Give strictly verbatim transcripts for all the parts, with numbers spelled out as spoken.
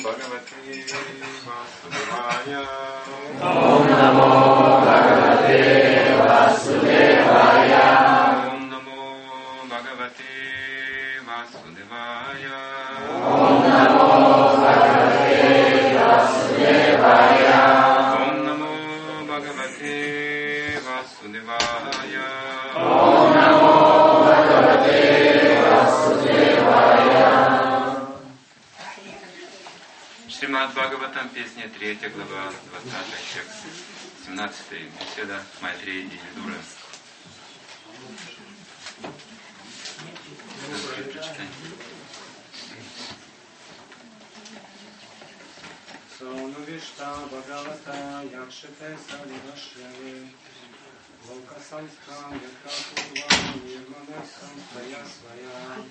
Bhagavate Vasudevaya. Om Namo Bhagavate Vasudevaya. Om Namo Bhagavate Vasudevaya. Om Namo Bhagavate Vasudevaya. Om Namo Bhagavate Vasudevaya. Om Namo Bhagavate Vasудевая. Шримад Бхагаватам, песня третья, глава двадцатая, текст семнадцатый, беседа Майтреи и Видуры. Сонувишта Бхагавата Якшите Садивашеве Локасанскам Якапурвам Нирманесам Своя Своя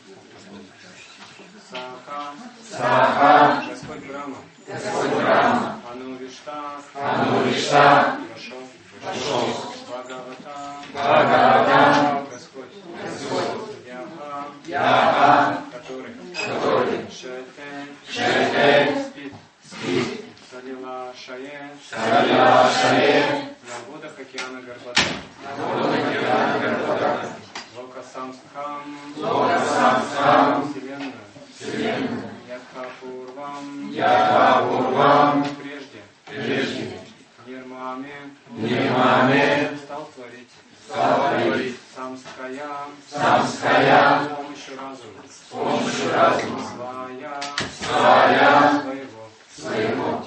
Саха Саха. Господь Брахма Господь Брахма. Анувишта Анувишта. Прошел Прошел. Бхагавата Бхагавата. Господь Господь. Яха Яха. Который Который Шете Шете Спит Спит Салила Шае Салила Шае на водах океана Гарбата на водах океана Гарбата Локасамстхам Локасамстхам Вселенную Вселенную Якапурвам Якапурвам прежде прежде Нирмами Нирмами стал творить стал творить Самская Самская с помощью разума с помощью разума Своя Своя своего своего.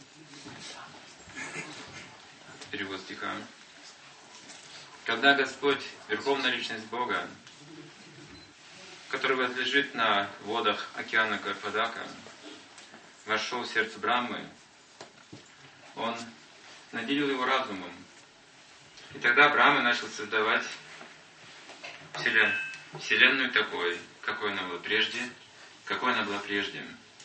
Перевод стиха. Когда Господь, Верховная Личность Бога, который возлежит на водах океана Гарбадака, вошел в сердце Брахмы, Он наделил его разумом. И тогда Брахма начал создавать Вселенную такой, какой она была прежде, какой она была прежде.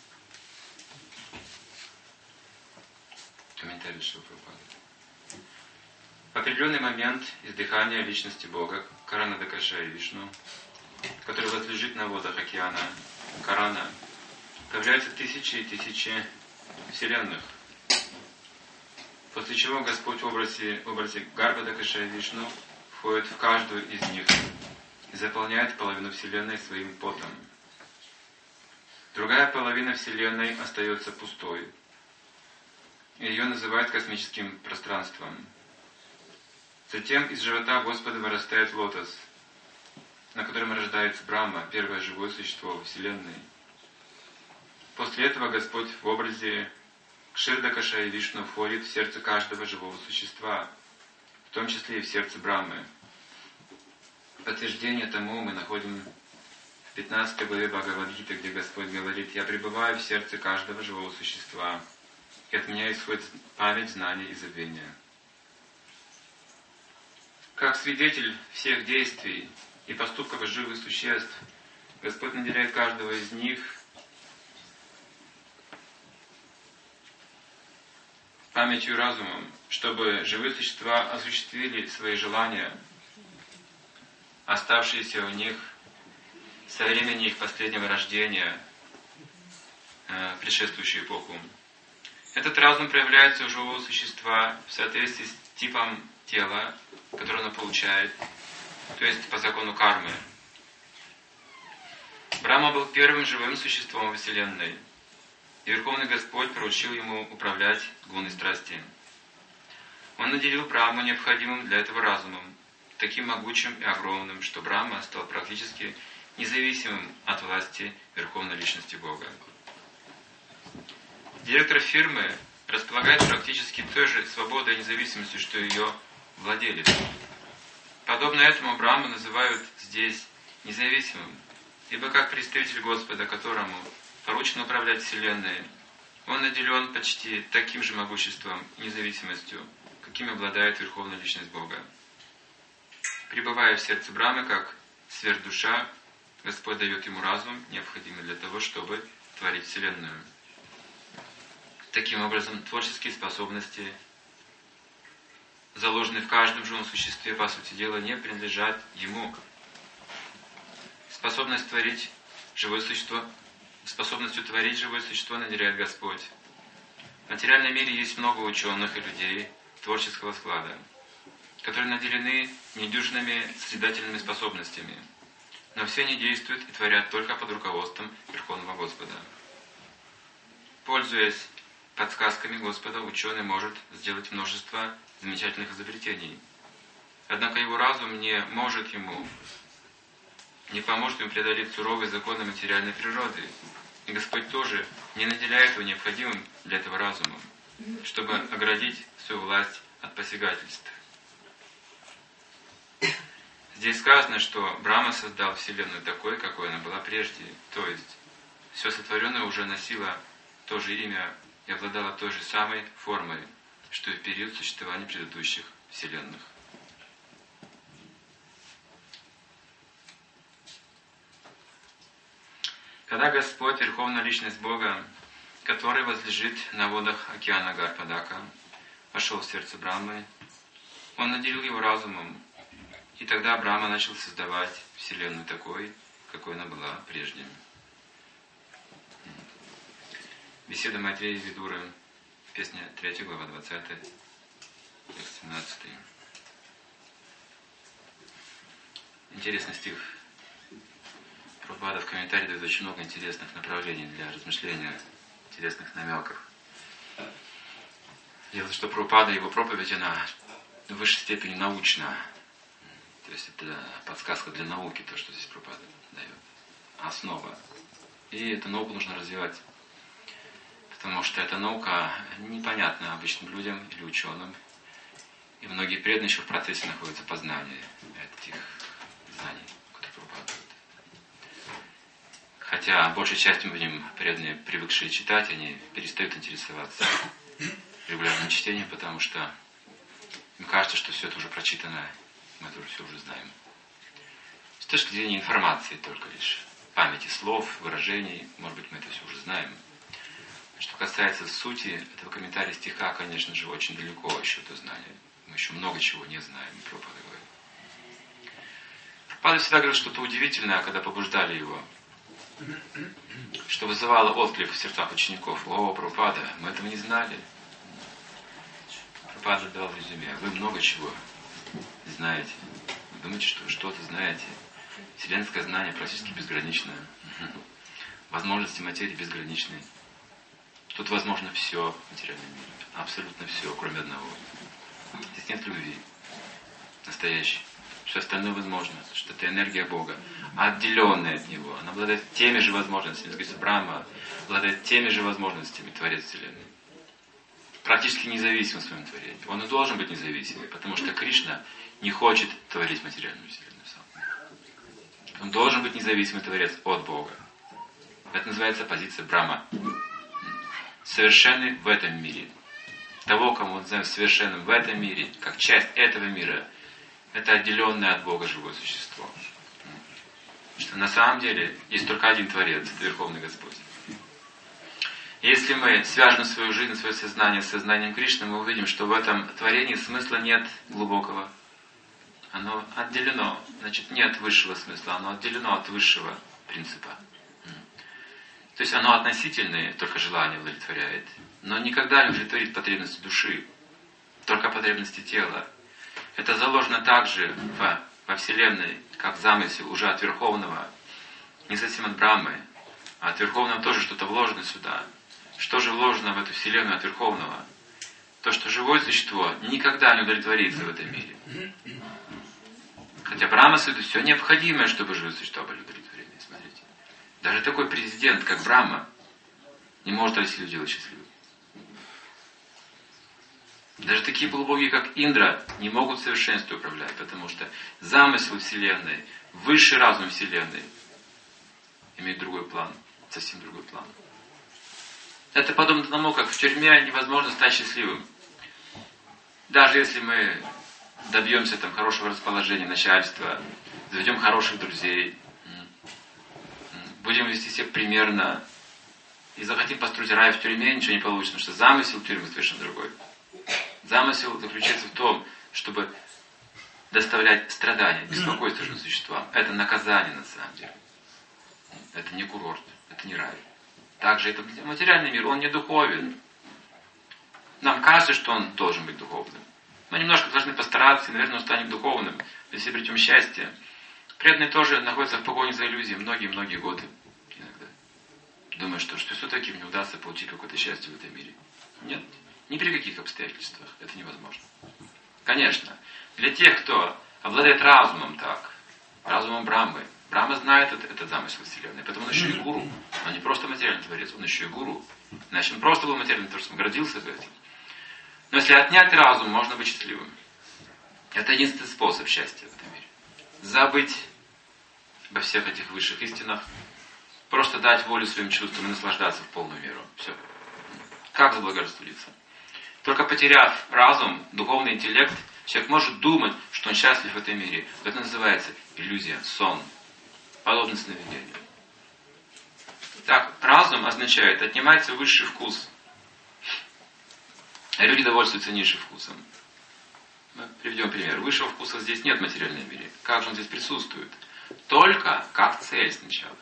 Комментарий Шилпрапады. В определенный момент издыхания личности Бога, Карана Дакаша и Вишну, который возлежит на водах океана Карана, появляются тысячи и тысячи вселенных. После чего Господь в образе, в образе Гарба Дакаша и Вишну входит в каждую из них и заполняет половину Вселенной своим потом. Другая половина Вселенной остается пустой. И ее называют космическим пространством. Затем из живота Господа вырастает лотос, на котором рождается Брахма, первое живое существо во Вселенной. После этого Господь в образе Кширдакаша и Вишну входит в сердце каждого живого существа, в том числе и в сердце Брахмы. Подтверждение тому мы находим в пятнадцатой главе Бхагавад-гиты, где Господь говорит: «Я пребываю в сердце каждого живого существа, и от меня исходит память, знание и забвение». Как свидетель всех действий и поступков живых существ, Господь наделяет каждого из них памятью и разумом, чтобы живые существа осуществили свои желания, оставшиеся у них со времени их последнего рождения, в предшествующую эпоху. Этот разум проявляется у живого существа в соответствии с типом тела, которое оно получает, то есть по закону кармы. Брахма был первым живым существом во Вселенной, и Верховный Господь поручил ему управлять гуной страсти. Он наделил Брахму необходимым для этого разумом, таким могучим и огромным, что Брахма стал практически независимым от власти Верховной Личности Бога. Директор фирмы располагает практически той же свободой и независимостью, что и ее владелец. Подобно этому Брахму называют здесь независимым, ибо как представитель Господа, которому поручено управлять Вселенной, он наделен почти таким же могуществом и независимостью, каким обладает Верховная Личность Бога. Пребывая в сердце Брахмы как сверхдуша, Господь дает ему разум, необходимый для того, чтобы творить Вселенную. Таким образом, творческие способности, заложенные в каждом живом существе, по сути дела, не принадлежат ему. Способность творить живое существо способностью творить живое существо наделяет Господь. В материальном мире есть много ученых и людей творческого склада, которые наделены недюжинными созидательными способностями, но все они действуют и творят только под руководством Верховного Господа. Пользуясь подсказками Господа, ученый может сделать множество замечательных изобретений. Однако его разум не может ему, не поможет ему преодолеть суровые законы материальной природы. И Господь тоже не наделяет его необходимым для этого разумом, чтобы оградить свою власть от посягательств. Здесь сказано, что Брахма создал Вселенную такой, какой она была прежде. То есть, все сотворенное уже носило то же имя и обладало той же самой формой, что и в период существования предыдущих Вселенных. Когда Господь, Верховная Личность Бога, который возлежит на водах океана Гарпадака, вошел в сердце Брахмы, Он наделил его разумом, и тогда Брахма начал создавать Вселенную такой, какой она была прежде. Беседа Матрея и Видуры, песня третья, глава двадцатая, текст семнадцатый. Интересный стих. Прабхупада в комментарии дает очень много интересных направлений для размышления, интересных намеков. Дело в том, что Прабхупада, его проповедь, она в высшей степени научна. То есть это подсказка для науки, то, что здесь Прабхупада дает. Основа. И эту науку нужно развивать. Потому что эта наука непонятна обычным людям или ученым. И многие преданные еще в процессе находятся познания этих знаний, которые Прабхупада дает. Хотя большей частью будем преданные, привыкшие читать, они перестают интересоваться регулярным чтением, потому что им кажется, что все это уже прочитано, мы это все уже знаем. С точки зрения информации только лишь, памяти слов, выражений, может быть, мы это все уже знаем. Что касается сути этого комментария стиха, конечно же, очень далеко еще до знания. Мы еще много чего не знаем, Прабхупада говорит. Прабхупада всегда говорил что-то удивительное, когда побуждали его, что вызывало отклик в сердцах учеников. О, Прабхупада, мы этого не знали. Прабхупада дал резюме. Вы много чего знаете. Вы думаете, что вы что-то знаете. Вселенское знание практически безгранично. Возможности материи безграничны. Тут возможно все в материальном мире. Абсолютно все, кроме одного. Здесь нет любви. Настоящей. Все остальное возможно. Что это энергия Бога. Отделенная от Него. Она обладает теми же возможностями. Говорится, Брахма обладает теми же возможностями, Творец Вселенной. Практически независим в своем творении. Он и должен быть независимым, потому что Кришна не хочет творить материальную Вселенную сам. Он должен быть независимый Творец от Бога. Это называется позиция Брахма. Совершенный в этом мире. Того, кому он называет совершенным в этом мире, как часть этого мира, это отделенное от Бога живое существо. Что на самом деле есть только один Творец, это Верховный Господь. Если мы свяжем свою жизнь, свое сознание с сознанием Кришны, мы увидим, что в этом творении смысла нет глубокого. Оно отделено. Значит, нет высшего смысла, оно отделено от высшего принципа. То есть оно относительное, только желание удовлетворяет, но никогда не удовлетворит потребности души, только потребности тела. Это заложено также в, во Вселенной, как замысел уже от Верховного, не совсем от Брахмы, а от Верховного тоже что-то вложено сюда. Что же вложено в эту Вселенную от Верховного? То, что живое существо никогда не удовлетворится в этом мире. Хотя Брахма создает все необходимое, чтобы живые существа были удовлетворены. Смотрите. Даже такой президент, как Брахма, не может Россию делать счастливой. Даже такие полубоги, как Индра, не могут в совершенстве управлять, потому что замысел Вселенной, высший разум Вселенной имеет другой план, совсем другой план. Это подобно тому, как в тюрьме невозможно стать счастливым. Даже если мы добьемся там хорошего расположения начальства, заведем хороших друзей, будем вести себя примерно и захотим построить рай в тюрьме, ничего не получится, потому что замысел тюрьмы совершенно другой. Замысел заключается в том, чтобы доставлять страдания, беспокойство живым существам. Это наказание на самом деле. Это не курорт, это не рай. Также это материальный мир, он не духовен. Нам кажется, что он должен быть духовным. Мы немножко должны постараться, и, наверное, он станет духовным, если обретем счастье. Преданные тоже находятся в погоне за иллюзией многие-многие годы иногда. Думаю, что, что все-таки мне удастся получить какое-то счастье в этом мире. Нет, ни при каких обстоятельствах это невозможно. Конечно, для тех, кто обладает разумом так, разумом Брахмы, Брахма знает этот, этот замысел Вселенной, поэтому он еще и гуру. Он не просто материальный творец, он еще и гуру. Иначе он просто был материальным творцом, гордился бы этим. Но если отнять разум, можно быть счастливым. Это единственный способ счастья в этом мире. Забыть обо всех этих высших истинах, просто дать волю своим чувствам и наслаждаться в полную меру. Все. Как заблагорассудиться? Только потеряв разум, духовный интеллект, человек может думать, что он счастлив в этом мире. Это называется иллюзия, сон, подобно сновидению. Так, разум означает, отнимается высший вкус. А люди довольствуются низшим вкусом. Мы приведем пример. Высшего вкуса здесь нет в материальном мире. Как же он здесь присутствует? Только как цель сначала.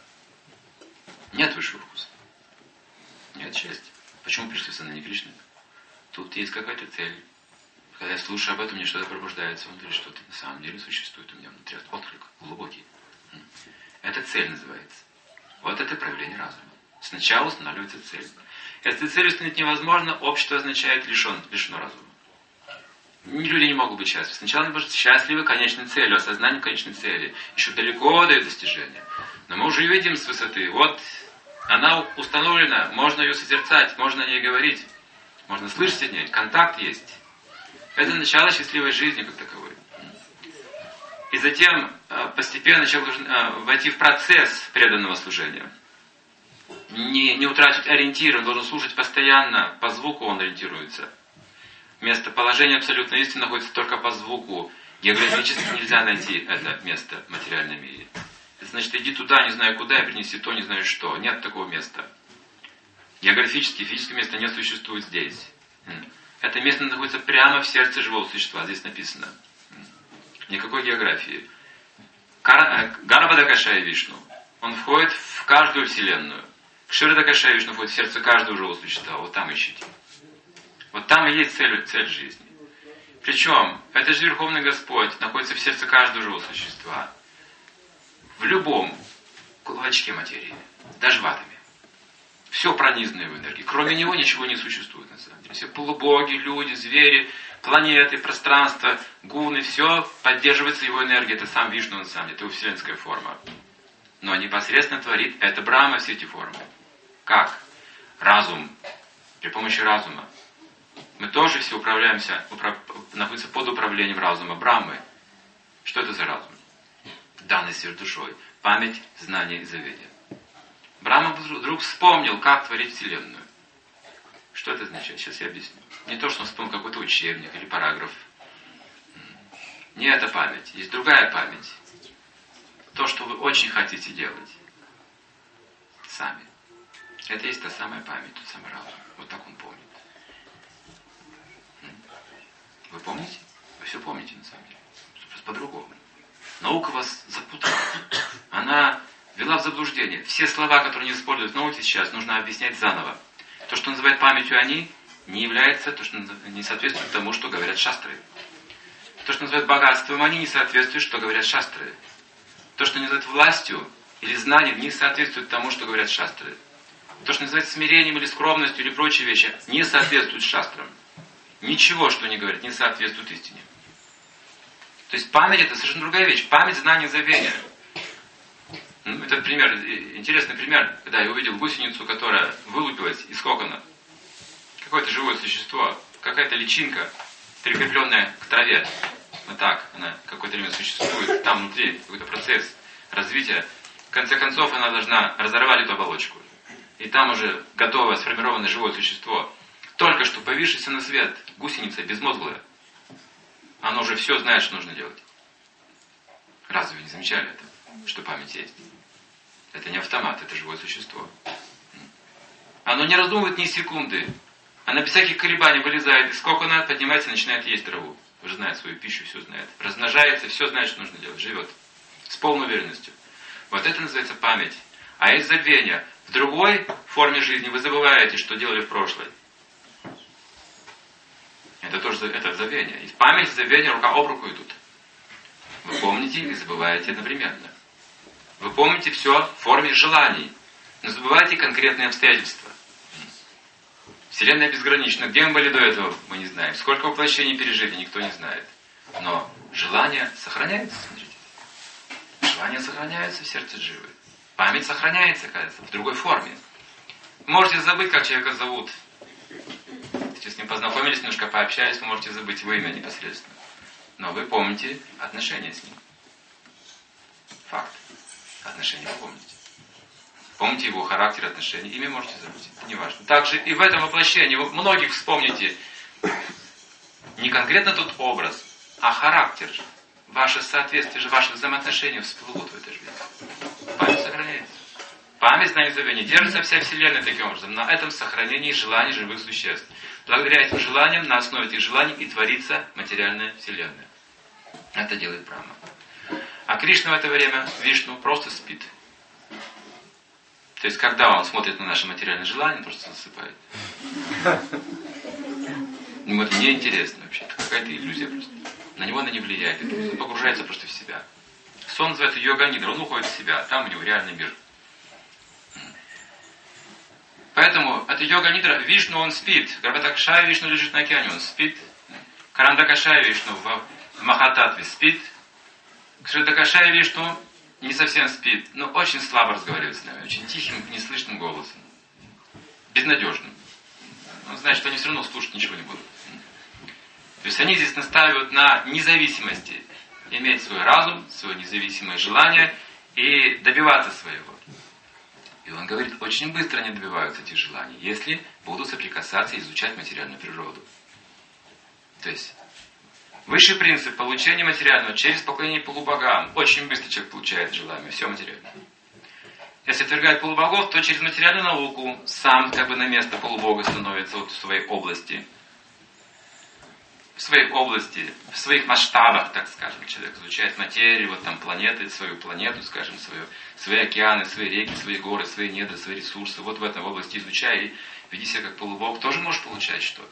Нет высшего вкуса. Нет счастья. Почему пришли в сознание Кришны? Тут есть какая-то цель. Когда я слушаю об этом, мне что-то пробуждается внутри, что-то на самом деле существует у меня внутри. Отклик глубокий. Это цель называется. Вот это проявление разума. Сначала устанавливается цель. Если цель установить невозможно, общество означает лишен, лишено разума. Люди не могут быть счастливы. Сначала они будут счастливы конечной целью, осознанием конечной цели. Еще далеко до ее достижения. Но мы уже видим с высоты. Вот она установлена, можно ее созерцать, можно о ней говорить, можно слышать о ней, контакт есть. Это начало счастливой жизни как таковой. И затем постепенно человек должен войти в процесс преданного служения. Не, не утратить ориентир, он должен слушать постоянно, по звуку он ориентируется. Местоположение абсолютной истины находится только по звуку. Географически нельзя найти это место в материальном мире. Это значит, иди туда, не знаю куда, и принеси то, не знаю что. Нет такого места. Географически, физическое место не существует здесь. Это место находится прямо в сердце живого существа. Здесь написано. Никакой географии. Гарабадакашая Вишну. Он входит в каждую вселенную. Кширадакашая Вишну входит в сердце каждого живого существа. Вот там ищите. Вот там и есть цель, цель жизни. Причем, это же Верховный Господь находится в сердце каждого живого существа. В любом клочке материи. Даже в атоме. Все пронизано его энергией. Кроме него ничего не существует на самом деле. Все полубоги, люди, звери, планеты, пространство, гуны, все поддерживается его энергией. Это сам Вишну на самом деле. Это его вселенская форма. Но непосредственно творит это Брахма все эти формы. Как? Разум. При помощи разума. Мы тоже все управляемся, управ... находимся под управлением разума Брахмы. Что это за разум? Данность с душой. Память, знание и заведение. Брахма вдруг вспомнил, как творить Вселенную. Что это означает? Сейчас я объясню. Не то, что он вспомнил какой-то учебник или параграф. Не эта память. Есть другая память. То, что вы очень хотите делать. Сами. Это есть та самая память, тот самый разум. Вот так он помнит. Вы помните? Вы все помните на самом деле. Просто по-другому. Наука вас запутала. Она ввела в заблуждение. Все слова, которые не используют в науке сейчас, нужно объяснять заново. То, что называют памятью они, не является, то, что не соответствует тому, что говорят шастры. То, что называют богатством они, не соответствует, что говорят шастры. То, что называют властью или знанием, не соответствует тому, что говорят шастры. То, что называют смирением или скромностью или прочие вещи, не соответствует шастрам. Ничего, что они говорят, не соответствует истине. То есть память это совершенно другая вещь. Память, знание, забвение. Ну, это пример, интересный пример, когда я увидел гусеницу, которая вылупилась из кокона. Какое-то живое существо, какая-то личинка, прикрепленная к траве. Вот так она какое-то время существует. Там внутри какой-то процесс развития. В конце концов она должна разорвать эту оболочку. И там уже готовое сформированное живое существо. Только что появившееся на свет, гусеница безмозглая. Оно уже все знает, что нужно делать. Разве вы не замечали это? Что память есть? Это не автомат, это живое существо. Оно не раздумывает ни секунды. Оно без всяких колебаний вылезает из кокона, поднимается и начинает есть траву. Уже знает свою пищу, все знает. Размножается, все знает, что нужно делать. Живет. С полной уверенностью. Вот это называется память. А есть забвение. В другой форме жизни вы забываете, что делали в прошлой. Это тоже это забвение. И в память и забвение рука об руку идут. Вы помните и забываете одновременно. Вы помните все в форме желаний, но забывайте конкретные обстоятельства. Вселенная безгранична. Где мы были до этого, мы не знаем. Сколько воплощений пережили, никто не знает. Но желание сохраняется, смотрите. Желание сохраняется в сердце дживы. Память сохраняется, кажется, в другой форме. Можете забыть, как человека зовут. Если с ним познакомились, немножко пообщались, вы можете забыть его имя непосредственно. Но вы помните отношения с ним. Факт. Отношения вы помните. Помните его характер, отношения. Имя можете забыть. Это не важно. Также и в этом воплощении вы многих вспомните не конкретно тот образ, а характер. Ваше соответствие, ваши взаимоотношения всплывут в этой жизни. Память сохраняется. Память, знание, забвение. Держится вся Вселенная таким образом. На этом сохранении желаний живых существ. Благодаря этим желаниям, на основе этих желаний и творится материальная Вселенная. Это делает Брахма. А Кришна в это время, Вишну, просто спит. То есть, когда он смотрит на наши материальные желания, он просто засыпает. Ему это неинтересно вообще. Это какая-то иллюзия просто. На него она не влияет. Он погружается просто в себя. Сон называется йога-нидра. Он уходит в себя. Там у него реальный мир. Поэтому это йога-нидра. Вишну, он спит. Гарбатакшая Вишну лежит на океане. Он спит. Карандакашая Вишну в Махататве спит. Кшритакашая Вишну не совсем спит, но очень слабо разговаривает с нами. Очень тихим, неслышным голосом. Безнадежным. Он знает, что они все равно слушать ничего не будут. То есть они здесь настаивают на независимости. Иметь свой разум, свое независимое желание и добиваться своего. И он говорит, очень быстро они добиваются этих желаний, если будут соприкасаться и изучать материальную природу. То есть высший принцип получения материального через поклонение полубогам. Очень быстро человек получает желание, все материальное. Если отвергает полубогов, то через материальную науку сам как бы на место полубога становится вот в своей области. В своей области, в своих масштабах, так скажем, человек изучает материю, вот там планеты, свою планету, скажем, свою, свои океаны, свои реки, свои горы, свои недра, свои ресурсы. Вот в этом области изучай и веди себя как полубог, тоже можешь получать что-то.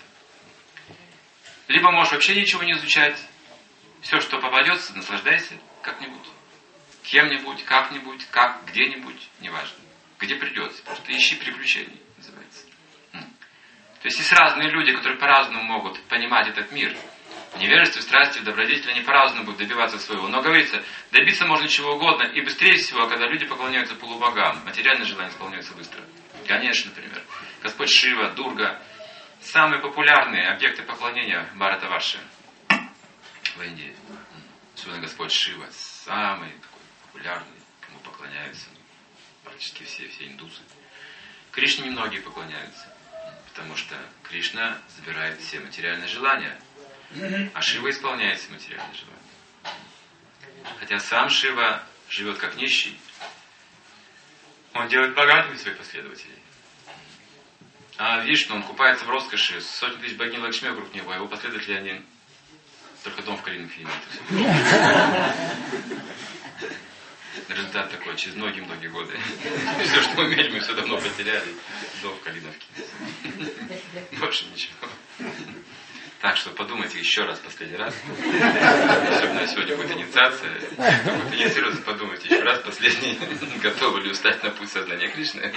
Либо можешь вообще ничего не изучать, все, что попадется, наслаждайся как-нибудь, кем-нибудь, как-нибудь, как, где-нибудь, неважно, где придется, просто ищи приключений, называется. То есть есть разные люди, которые по-разному могут понимать этот мир. В невежестве, в страсти, в добродетели они по-разному будут добиваться своего. Но говорится, добиться можно чего угодно, и быстрее всего, когда люди поклоняются полубогам, материальные желания исполняются быстро. Ганеша, например, Господь Шива, Дурга, самые популярные объекты поклонения Бхаратаварши в Индии. Особенно Господь Шива, самый такой популярный, кому поклоняются практически все, все индусы. Кришне немногие поклоняются. Потому что Кришна забирает все материальные желания, а Шива исполняет все материальные желания. Хотя сам Шива живет как нищий, он делает богатыми своих последователей. А Вишну, он купается в роскоши, сотни тысяч богинь Лакшми вокруг него, а его последователи, они только дом в Калиновке имеют. Результат такой, через многие-многие годы. Все, что мы умели, мы все давно потеряли. Дом в Калиновке. Больше ничего. Так что подумайте еще раз, последний раз. Особенно сегодня будет инициация. Будет инициироваться, подумайте еще раз, последний. Готовы ли встать на путь сознания Кришны?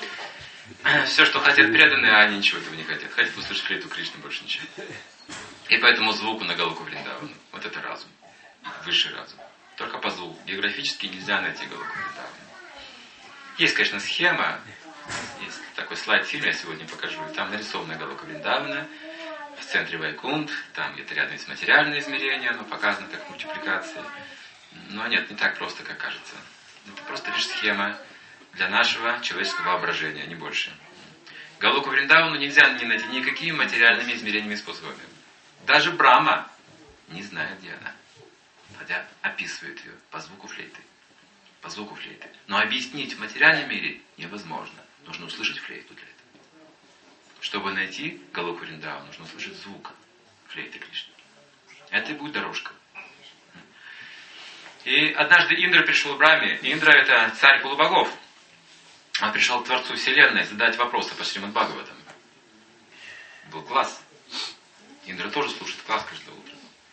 Все, что хотят преданные, а они ничего этого не хотят. Хотят услышать флейту Кришны, больше ничего. И поэтому звуку на Галоку Вриндавану. Вот это разум. Высший разум. Только по звуку. Географически нельзя найти Галоку Вриндавану. Есть, конечно, схема. Есть такой слайд фильма, я сегодня покажу. Там нарисована Галока Вриндавана. В центре Вайкунт. Там где-то рядом есть материальное измерение. Оно показано как мультипликация. Но нет, не так просто, как кажется. Это просто лишь схема для нашего человеческого воображения, не больше. Галоку Вриндавану нельзя не найти никакими материальными измерениями и способами. Даже Брахма не знает, где она. Хотя описывает ее по звуку флейты. По звуку флейты. Но объяснить в материальном мире невозможно. Нужно услышать флейту для этого. Чтобы найти Галоку Вриндавану, нужно услышать звук флейты Кришны. Это и будет дорожка. И однажды Индра пришел к Брахме. Индра — это царь полубогов. Он пришел к Творцу Вселенной задать вопросы по Шримад Бхагаватам. Был класс. Индра тоже слушает класс каждое утро.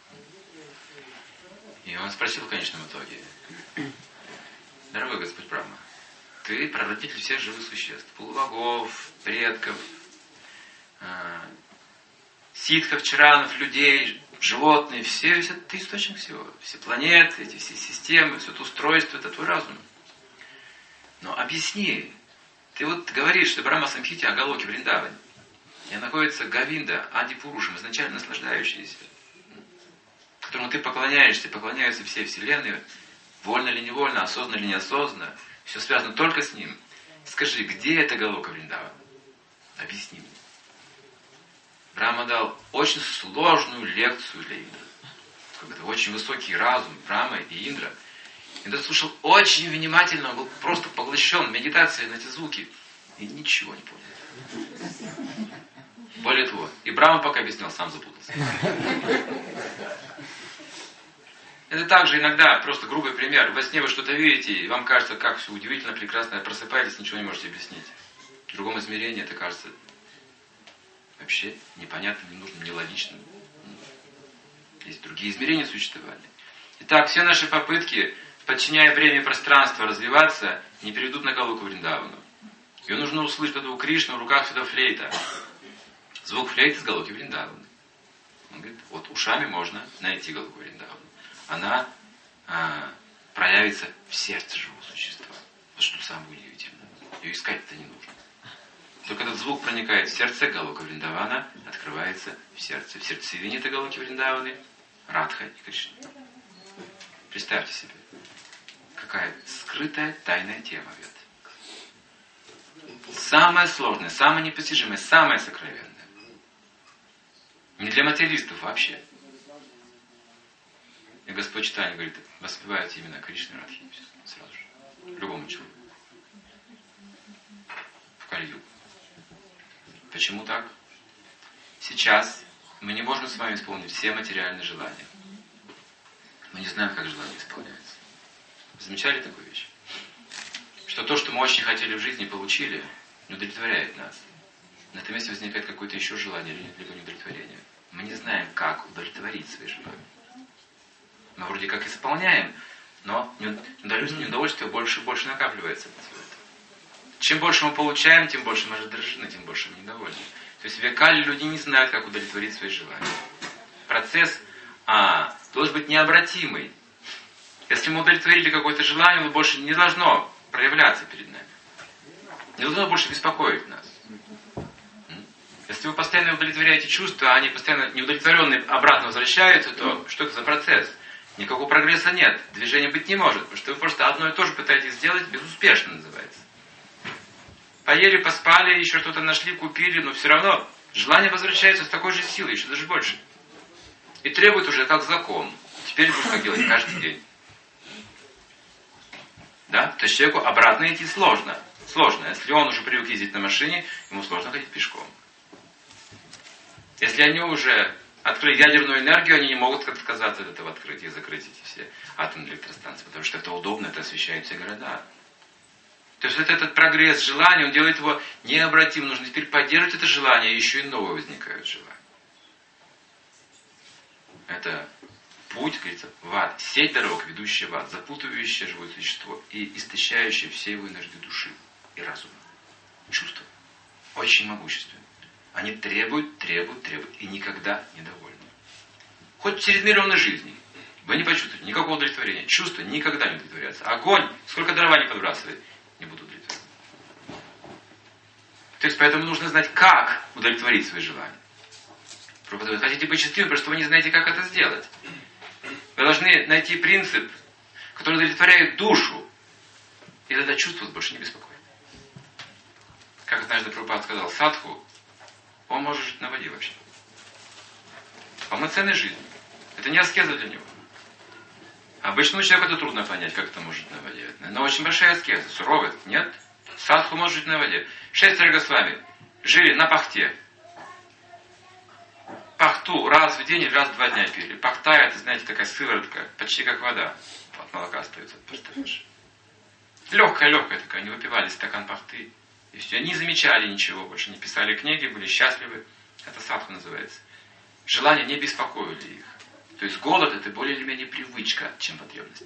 И он спросил в конечном итоге: дорогой Господь Брахма, ты прародитель всех живых существ, полубогов, предков, э, ситхов, чаранов, людей, животные, все, все, ты источник всего. Все планеты, эти все системы, все это устройство, это твой разум. Но объясни, ты вот говоришь, что Брахма Самхите о Галоке Вриндаване, где находится Говинда, Ади-Пурушем, изначально наслаждающийся, которому ты поклоняешься, поклоняются все вселенные, вольно или невольно, осознанно или неосознанно, все связано только с ним. Скажи, где это Галока Вриндавана? Объясни мне. Брахма дал очень сложную лекцию для Индры. Как-то очень высокий разум Брахмы и Индра. Индра слушал очень внимательно, он был просто поглощен медитацией на эти звуки. И ничего не понял. Более того, и Брахма пока объяснял, сам запутался. Это также иногда, просто грубый пример. Во сне вы что-то видите, и вам кажется, как все удивительно, прекрасно, просыпаетесь, ничего не можете объяснить. В другом измерении это кажется вообще непонятным, ненужным, нелогичным. Есть другие измерения существования. Итак, все наши попытки, подчиняя время и пространство, развиваться, не приведут на Галоку Вриндавану. Ее нужно услышать, когда у Кришны в руках всегда флейта. Звук флейты с Галоки Вриндаваны. Он говорит, вот ушами можно найти Галоку Вриндавану. Она а, проявится в сердце живого существа. Вот что самое удивительное. Ее искать-то не нужно. Только этот звук проникает в сердце, Галока Вриндавана открывается в сердце. В сердцевине этой Галоки Вриндаваны Радха и Кришна. Представьте себе, какая скрытая тайная тема ведь. Самое сложное, самое непостижимое, самое сокровенное. Не для материалистов вообще. И Господь Чайтанья говорит, воспевайте имена Кришны и Радхи сразу же. Любому человеку. В Кали-югу. Почему так? Сейчас мы не можем с вами исполнить все материальные желания. Мы не знаем, как желание исполняется. Замечали такую вещь? Что то, что мы очень хотели в жизни, получили, не удовлетворяет нас. На этом месте возникает какое-то еще желание, либо неудовлетворение. Мы не знаем, как удовлетворить свои желания. Мы вроде как исполняем, но неудовольствие больше и больше накапливается. Чем больше мы получаем, тем больше мы раздражены, тем больше мы недовольны. То есть в векале люди не знают, как удовлетворить свои желания. Процесс а, должен быть необратимый. Если мы удовлетворили какое-то желание, оно больше не должно проявляться перед нами. Не должно больше беспокоить нас. Если вы постоянно удовлетворяете чувства, а они постоянно неудовлетворенные обратно возвращаются, то что это за процесс? Никакого прогресса нет. Движения быть не может, потому что вы просто одно и то же пытаетесь сделать, безуспешно называется. Поели, поспали, еще что-то нашли, купили, но все равно желание возвращается с такой же силой, еще даже больше. И требует уже как закон. Теперь будешь так делать каждый день. Да? То есть человеку обратно идти сложно. Сложно. Если он уже привык ездить на машине, ему сложно ходить пешком. Если они уже открыли ядерную энергию, они не могут отказаться от этого открытия и закрыть эти все атомные электростанции, потому что это удобно, это освещает все города. То есть вот этот прогресс желания, он делает его необратимым. Нужно теперь поддерживать это желание, и еще и новые возникают желания. Это путь, говорится, в ад. Сеть дорог, ведущая в ад, запутывающее живое существо и истощающее все его энергию души и разума. Чувства. Очень могущественные. Они требуют, требуют, требуют и никогда недовольны. Хоть через миллионы жизней вы не почувствуете никакого удовлетворения. Чувства никогда не удовлетворяются. Огонь, сколько дрова не подбрасывает, не буду удовлетворен. То есть поэтому нужно знать, как удовлетворить свои желания. Вы хотите быть счастливым, потому что вы не знаете, как это сделать. Вы должны найти принцип, который удовлетворяет душу, и тогда чувства больше не беспокоит. Как однажды Прабхупад сказал, садху, он может жить на воде вообще. Полноценной жизнью. Это не аскеза для него. Обычному человеку это трудно понять, как это может жить на воде. Но очень большая аскеза, суровая. Нет? Садху может жить на воде. Шестеро Госвами жили на пахте. Пахту раз в день или раз в два дня пили. Пахта, это, знаете, такая сыворотка, почти как вода. От молока остается. Легкая-легкая такая, они выпивали стакан пахты. И все, не замечали ничего больше, не писали книги, были счастливы. Это садху называется. Желания не беспокоили их. То есть голод это более или менее привычка, чем потребность.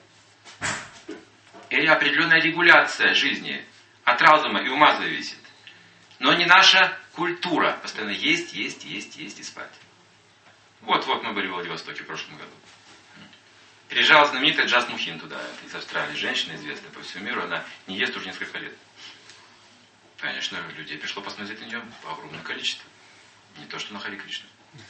И определенная регуляция жизни от разума и ума зависит. Но не наша культура. Постоянно есть, есть, есть, есть и спать. Вот-вот мы были в Владивостоке в прошлом году. Приезжала знаменитая Джаз Мухин туда, из Австралии. Женщина известная по всему миру, она не ест уже несколько лет. Конечно, людей пришло посмотреть на нее огромное количество. Не то, что на Харе Кришну.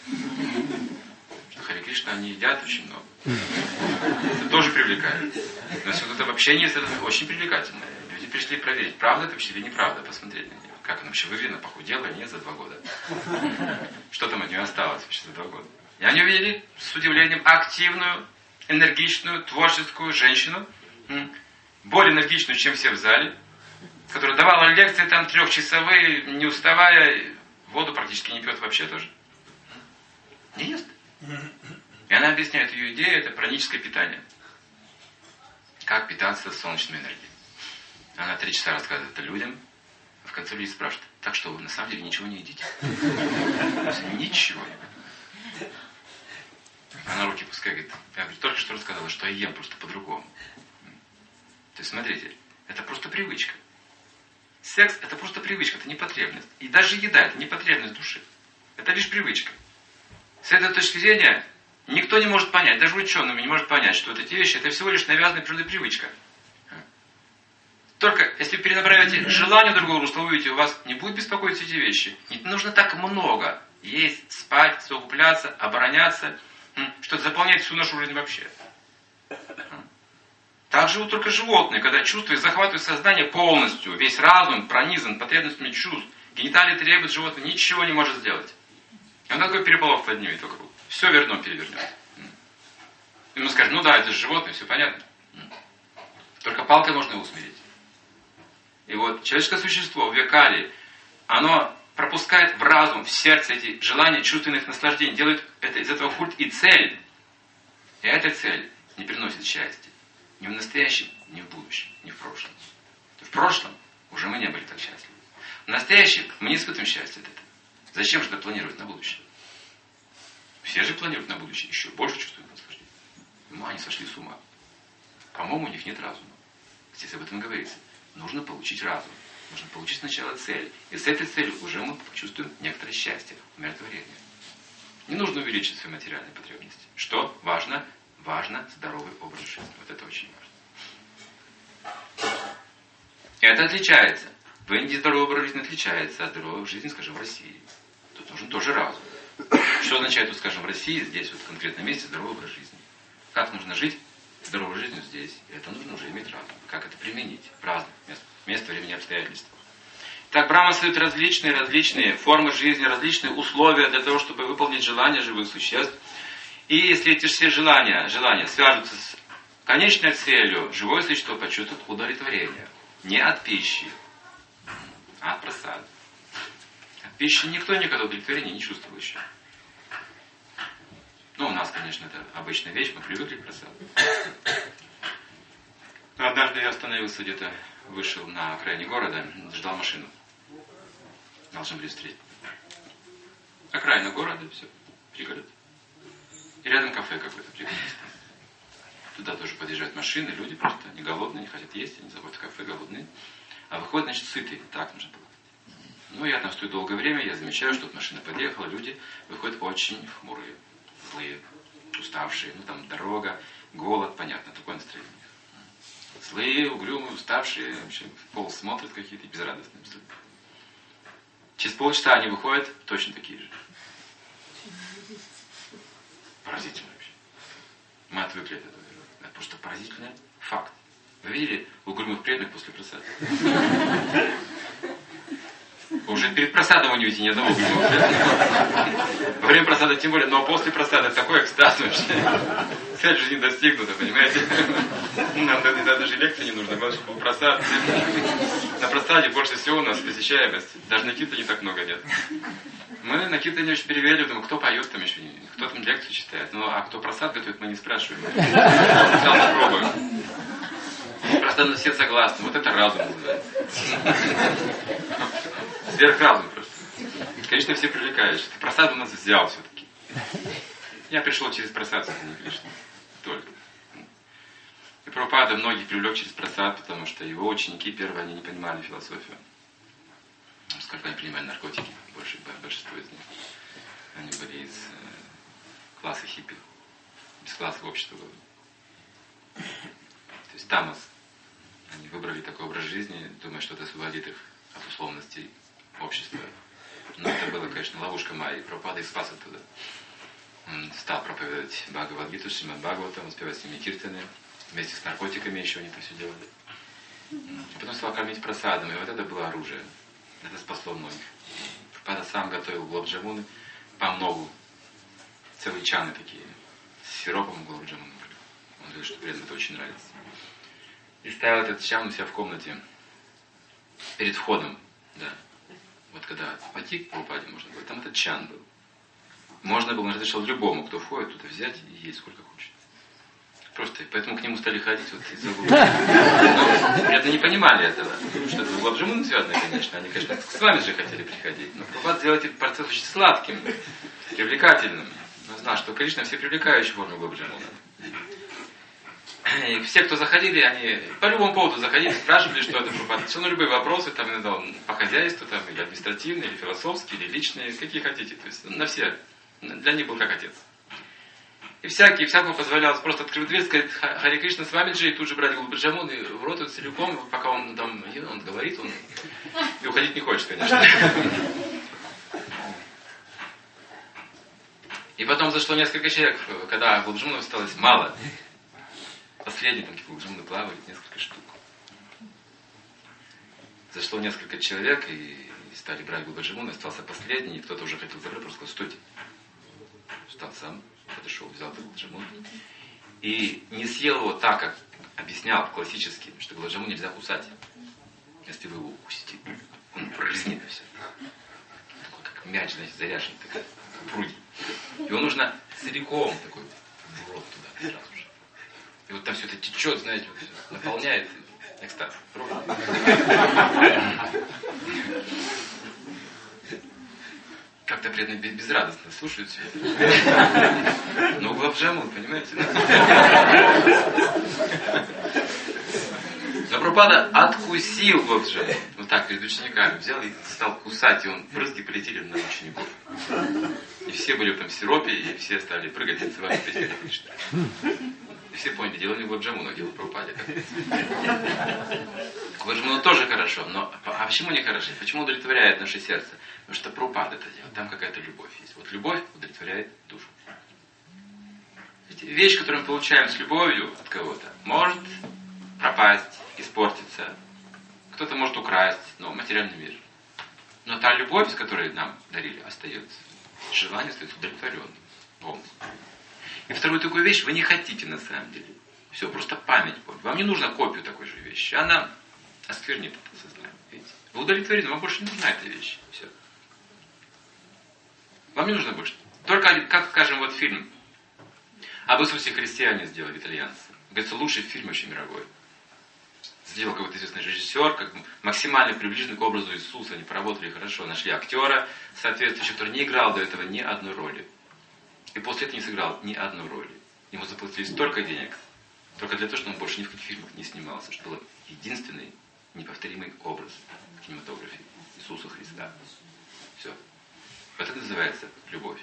На Харе Кришну они едят очень много. Это тоже привлекает. Но если вот это вообще не это очень привлекательно. Люди пришли проверить, правда это вообще или неправда, посмотреть на нее. Как она вообще выглядела, похудела, нет, за два года. Что там от нее осталось вообще за два года. И они увидели с удивлением активную, энергичную, творческую женщину, более энергичную, чем все в зале, которая давала лекции там трехчасовые, не уставая, воду практически не пьет вообще тоже. Не ест. И она объясняет, ее идея это праническое питание. Как питаться солнечной энергией. Она три часа рассказывает это людям, а в конце люди спрашивают, так что вы на самом деле ничего не едите? Ничего не едите. Она руки пускай говорит, я говорю, только что рассказала, что я ем просто по-другому. То есть смотрите, это просто привычка. Секс это просто привычка, это не потребность. И даже еда это не потребность души. Это лишь привычка. С этой точки зрения никто не может понять, даже ученый не может понять, что вот эти вещи это всего лишь навязанная природой привычка. Только если перенаправите желание другого русла, вы увидите, у вас не будет беспокоить эти вещи. Не нужно так много есть, спать, совокупляться, обороняться, что заполняет всю нашу жизнь вообще. Так живут только животные, когда чувства захватывают сознание полностью. Весь разум пронизан потребностями чувств. Гениталии требуют, животное ничего не может сделать. И он такой переполох поднимет вокруг. Все верно перевернет. И мы скажем, ну да, это же животное, все понятно. Только палкой можно его усмирить. И вот человеческое существо в векале, оно пропускает в разум, в сердце эти желания чувственных наслаждений, делает это, из этого культ и цель. И эта цель не приносит счастья. Ни в настоящем, ни в будущем, ни в прошлом. В прошлом уже мы не были так счастливы. В настоящем мы не испытываем счастья от этого. Зачем же это планировать на будущее? Все же планируют на будущее еще больше чувствуют наслаждения. Ну, они сошли с ума. По-моему, у них нет разума. Здесь об этом говорится. Нужно получить разум. Нужно получить сначала цель. И с этой целью уже мы почувствуем некоторое счастье, умиротворение. Не нужно увеличить свои материальные потребности. Что важно? Важно здоровый образ жизни. Вот это очень важно. И это отличается. В Индии здоровый образ жизни отличается от здоровой жизни, скажем, в России. Тут нужен тоже разум. Что означает, вот, скажем, в России, здесь, вот в конкретном месте, здоровый образ жизни? Как нужно жить здоровой жизнью здесь? И это нужно уже иметь разум. Как это применить в разных местах, место, времени, обстоятельствах. Так, Брахма создает различные, различные формы жизни, различные условия для того, чтобы выполнить желания живых существ. И если эти все желания, желания свяжутся с конечной целью, живое существо почувствует удовлетворение. Не от пищи, а от просады. От пищи никто никогда удовлетворения не чувствовал еще. Ну, у нас, конечно, это обычная вещь, мы привыкли к просаду. Но однажды я остановился где-то, вышел на окраине города, ждал машину. Должны были встретить. Окраина города, все, пригород. И рядом кафе какое-то пригород. Туда тоже подъезжают машины, люди просто не голодные, не хотят есть, они заходят в кафе голодные. А выходят, значит, сытые. Так нужно было. Ну, я там стою долгое время, я замечаю, что машина подъехала, люди выходят очень хмурые, злые, уставшие. Ну, там дорога, голод, понятно, такое настроение. Злые, угрюмые, уставшие, вообще в пол смотрят какие-то безрадостные. Через полчаса они выходят точно такие же. Поразительно вообще. Мы отвыкли от этого. Это просто поразительный факт. Вы видели угрюмых преданных после просады? Уже перед просадом вы не видите ни одного угрюмого преданного. Во время просады тем более, но после просады такой экстаз вообще. Цель же не достигнута, понимаете? Нам даже лекции не нужно, главное, чтобы был просад. На просаде больше всего у нас посещаемость. Даже на Киртане не так много нет. Мы на Киртане очень перевели, думаю, кто поет там еще, кто там лекцию читает. Ну, а кто просад готовит, мы не спрашиваем. Сам попробуем. Постоянно все согласны. Вот это разум называется. Сверхразум просто. Конечно, все привлекаешь. Ты просад у нас взял все-таки. Я пришел через просад, не Кришна. Только. И Прабхупада многих привлек через просад, потому что его ученики, первые, они не понимали философию. Сколько они принимали наркотики, больше, большинство из них. Они были из э, класса хиппи, без класса общества. То есть тамас. Они выбрали такой образ жизни, думая, что это освободит их от условностей общества. Но это была, конечно, ловушка Майи. Прабхупада их спас оттуда. Он стал проповедовать Бхагавад-гиту, Шримад Бхагаватам, успевать с ними киртаны. Вместе с наркотиками еще они это все делали. И потом стал кормить просадом. И вот это было оружие. Это спасло многих. Прабхупада сам готовил гулаб-джамуны по многу. Целые чаны такие. С сиропом гулаб-джамуны были. Он говорит, что преданным это очень нравится. И ставил этот чан у себя в комнате. Перед входом. Да. Вот когда пойти к Прабхупаде можно было, там этот чан был. Можно было, он разрешил любому, кто входит, туда взять и есть сколько хочет. Просто, поэтому к нему стали ходить вот из-за угла. Но преданные не понимали этого. Что это гулаб-джамуны связано, конечно. Они, конечно, с вами же хотели приходить. Но Прабхупада сделал этот процесс очень сладким, привлекательным. Он знал, что Кришна все привлекающие формы гулаб-джамуна. И все, кто заходили, они по любому поводу заходили, спрашивали, что это Прабхупада. Все, ну, любые вопросы, там, иногда он по хозяйству, там, или административные, или философские, или личные, какие хотите. То есть на все. Для них был как отец. И всякий, всякому позволялось просто открыть дверь, сказать Харе Кришна с вами же, и тут же брать гулаб-джамун и в рот целиком, пока он там, он говорит, он и уходить не хочет, конечно. И потом зашло несколько человек, когда гулаб-джамунов осталось мало. Последние там гулаб-джамуны плавали, несколько штук. Зашло несколько человек и стали брать гулаб-джамун, остался последний, и кто-то уже хотел забрать, просто сказал, стойте. Встал сам, подошел, взял гулаб-джамун. И не съел его так, как объяснял классически, что гулаб-джамун нельзя кусать. Если вы его укусите, он пролезнит все. Такой, как мяч, знаете, заряженный, такой, пруди. Его нужно целиком такой в рот туда сразу же. И вот там все это течет, знаете, вот, все, наполняет экстаз. Как-то преданные безрадостно слушают все это. Ну, гулаб-джамун, понимаете? Но Прабхупада откусил гулаб-джамун. Вот так, перед учениками. Взял и стал кусать, и он брызги полетели на учеников. И все были в этом сиропе, и все стали прыгать, танцевать, петь Харе Кришна. И все поняли, дело не гулаб-джамуна, дело Прабхупаде. Гулаб-джамуна тоже хорошо, но а почему не хорошо? Почему удовлетворяет наше сердце? Потому что Прабхупада это делает, там какая-то любовь есть. Вот любовь удовлетворяет душу. Ведь вещь, которую мы получаем с любовью от кого-то, может пропасть, испортиться. Кто-то может украсть, но материальный мир. Но та любовь, с которой нам дарили, остается. Желание остается удовлетворенным полностью. И вторую такую вещь вы не хотите на самом деле. Все, просто память помнить. Вам не нужна копию такой же вещи. Она осквернит это сознание. Видите? Вы удовлетворены, вам больше не нужна эта вещь. Все. Вам не нужно больше. Только, как скажем, вот фильм об Иисусе Христе они сделали, итальянцы. Говорится, лучший фильм вообще мировой. Сделал какой-то известный режиссер, как максимально приближенный к образу Иисуса. Они поработали хорошо, нашли актера соответствующего, который не играл до этого ни одной роли. И после этого не сыграл ни одной роли. Ему заплатили столько денег, только для того, чтобы он больше ни в каких фильмах не снимался, что был единственный неповторимый образ в кинематографе Иисуса Христа. Все. Вот это называется любовь.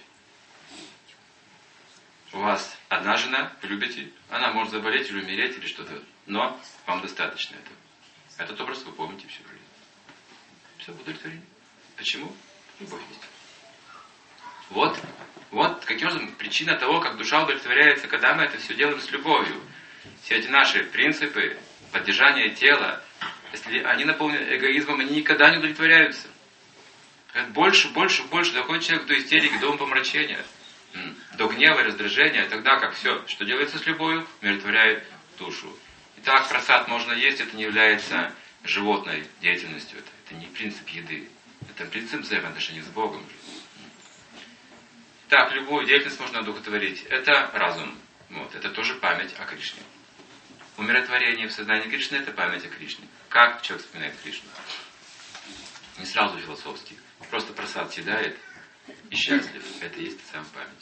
У вас одна жена, вы любите, она может заболеть или умереть, или что-то, но вам достаточно этого. Этот образ вы помните всю жизнь. Все, удовлетворение. Почему? Любовь есть. Вот, вот каким образом причина того, как душа удовлетворяется, когда мы это все делаем с любовью. Все эти наши принципы поддержания тела, если они наполнены эгоизмом, они никогда не удовлетворяются. Больше, больше, больше доходит человек до истерики, до умопомрачения, до гнева и раздражения, и тогда как все, что делается с любовью, умиротворяет душу. Итак, просад можно есть, это не является животной деятельностью, это, это не принцип еды, это принцип взаимоотношений с Богом. Так, любую деятельность можно одухотворить. Это разум. Вот, это тоже память о Кришне. Умиротворение в сознании Кришны – это память о Кришне. Как человек вспоминает Кришну? Не сразу философски. Просто просад съедает и счастлив. Это и есть та самая память.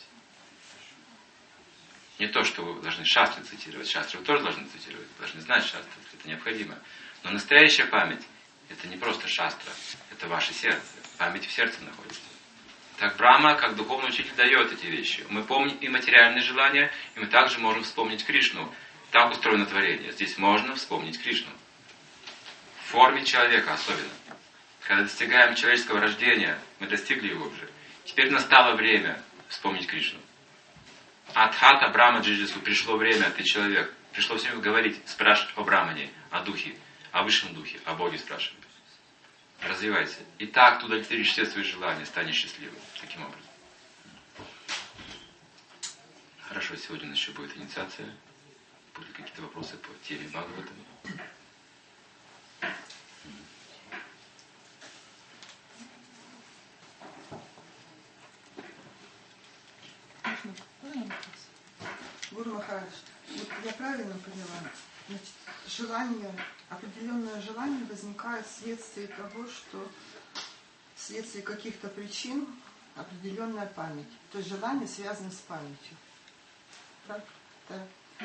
Не то, что вы должны шастры цитировать. Шастры вы тоже должны цитировать. Вы должны знать шастры. Это необходимо. Но настоящая память – это не просто шастра. Это ваше сердце. Память в сердце находится. Так Брахма, как духовный учитель, дает эти вещи. Мы помним и материальные желания, и мы также можем вспомнить Кришну. Так устроено творение. Здесь можно вспомнить Кришну. В форме человека особенно. Когда достигаем человеческого рождения, мы достигли его уже. Теперь настало время вспомнить Кришну. Адхата Брахма Джиджису, пришло время, ты человек. Пришло время говорить, спрашивать о Брахмане, о Духе, о Высшем Духе, о Боге спрашивать. Развивайся. И так ты удовлетворишь все свои желания, станешь счастливым. Таким образом. Хорошо, сегодня у нас еще будет инициация. Будут какие-то вопросы по теме Бхагавата? Гуру Махарадж, вот я правильно поняла, значит, желание, определенное желание возникает вследствие того, что вследствие каких-то причин определенная память. То есть желание связано с памятью. Так? Так.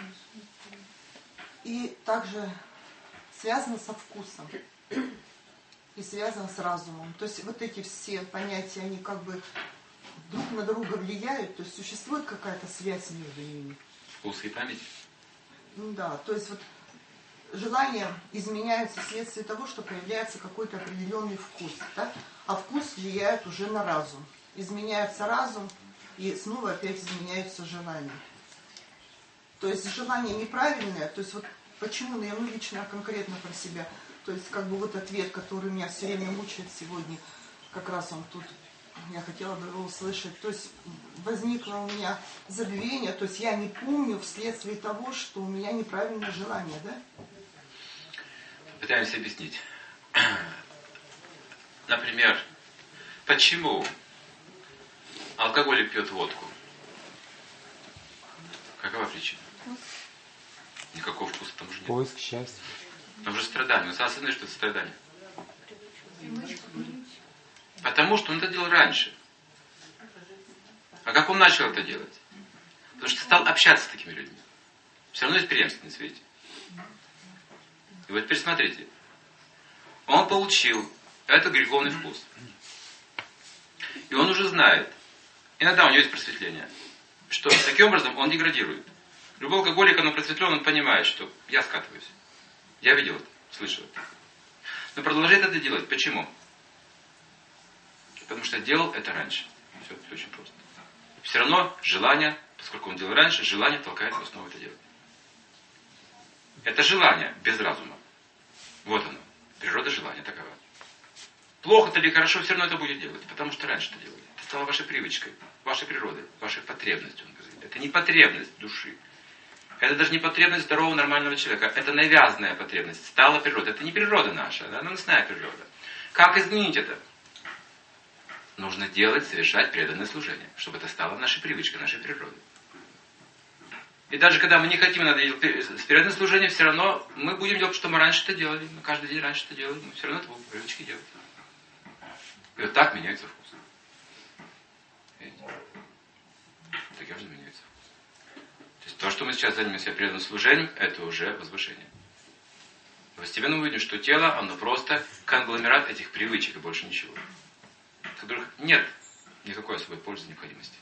И также связано со вкусом и связано с разумом. То есть вот эти все понятия, они как бы друг на друга влияют, то есть существует какая-то связь между ними. Вкус и память? Ну да, то есть вот желания изменяются вследствие того, что появляется какой-то определенный вкус, да? А вкус влияет уже на разум. Изменяется разум, и снова опять изменяются желания. То есть желание неправильное, то есть вот почему, ну я ну, лично конкретно про себя, то есть как бы вот ответ, который меня все время мучает сегодня, как раз он тут, я хотела бы его услышать, то есть возникло у меня забвение, то есть я не помню вследствие того, что у меня неправильное желание, да? Пытаемся объяснить. Например, почему алкоголик пьет водку? Какова причина? Никакого вкуса там уже нет. Поиск счастья. Там же страдание. Он сам знает, что это страдание. Потому что он это делал раньше. А как он начал это делать? Потому что стал общаться с такими людьми. Все равно есть преемственность, видите? И вот теперь смотрите. Он получил этот греховный вкус. И он уже знает. Иногда у него есть просветление. Что таким образом он деградирует. Любой алкоголик, он просветлен, он понимает, что я скатываюсь. Я видел это, слышал это. Но продолжает это делать. Почему? Потому что делал это раньше. Все, все очень просто. Все равно желание, поскольку он делал раньше, желание толкает его снова это делать. Это желание без разума. Вот оно. Природа желания такова. Плохо-то или хорошо, все равно это будет делать. Потому что раньше это делали. Это стало вашей привычкой, вашей природой, вашей потребностью. Он говорит. Это не потребность души. Это даже не потребность здорового, нормального человека. Это навязанная потребность. Стала природа. Это не природа наша. Она наносная природа. Как изменить это? Нужно делать, совершать преданное служение. Чтобы это стало нашей привычкой, нашей природой. И даже когда мы не хотим надо делать преданное служение, все равно мы будем делать, что мы раньше это делали. Мы каждый день раньше это делали. Мы все равно это будем по привычке делать. И вот так меняется вкус. Видите? Таким же меняется вкус. То есть то, что мы сейчас занимаемся преданным служением, это уже возвышение. Постепенно мы видим, что тело, оно просто конгломерат этих привычек и больше ничего. От которых нет никакой особой пользы, необходимости.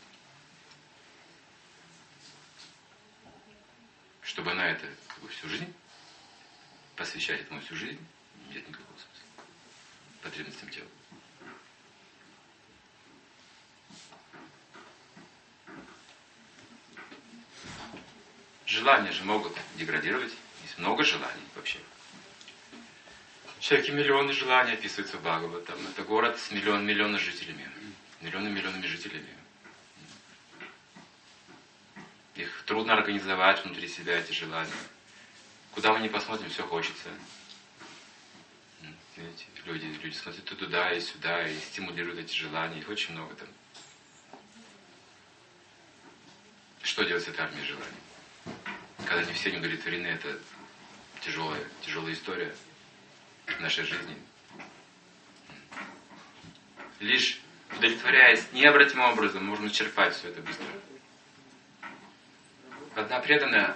Чтобы на это как бы, всю жизнь, посвящать этому всю жизнь, нет никакого смысла. Потребностям тела. Желания же могут деградировать. Есть много желаний вообще. В человеке миллионы желаний описываются в Бхагаватам. Это город с миллион миллионами жителями. Миллионы-миллионами жителями. Их трудно организовать внутри себя, эти желания. Куда мы ни посмотрим, все хочется. Видите, люди, люди смотрят и туда, и сюда, и стимулируют эти желания. Их очень много там. Что делать с этой армией желаний? Когда они все не удовлетворены, это тяжелая, тяжелая история в нашей жизни. Лишь удовлетворяясь необратимым образом, можно черпать все это быстро. Одна преданная,